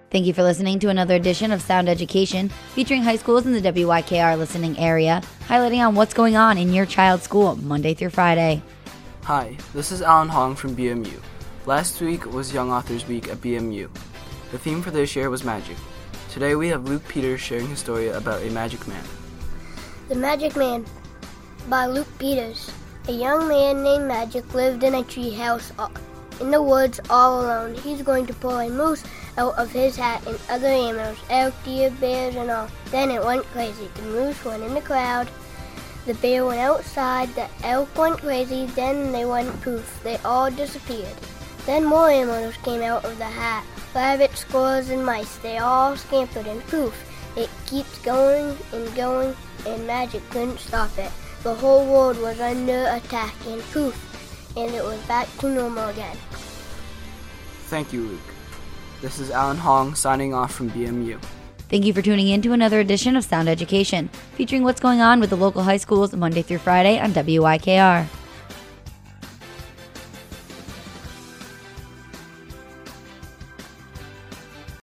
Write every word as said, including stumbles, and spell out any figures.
Thank you for listening to another edition of Sound Education, featuring high schools in the W Y K R listening area, highlighting on what's going on in your child's school Monday through Friday. Hi, this is Alan Hong from B M U. Last week was Young Authors Week at B M U. The theme for this year was magic. Today we have Luke Peters sharing his story about a magic man. The Magic Man by Luke Peters. A young man named Magic lived in a tree house in the woods all alone. He's going to pull a moose out of his hat and other animals, elk, deer, bears, and all. Then it went crazy. The moose went in the crowd. The bear went outside. The elk went crazy. Then they went poof. They all disappeared. Then more animals came out of the hat. Rabbits, squirrels, and mice. They all scampered and poof. It keeps going and going, and Magic couldn't stop it. The whole world was under attack, and poof, and it was back to normal again. Thank you, Luke. This is Alan Hong signing off from B M U. Thank you for tuning in to another edition of Sound Education, featuring what's going on with the local high schools Monday through Friday on W Y K R.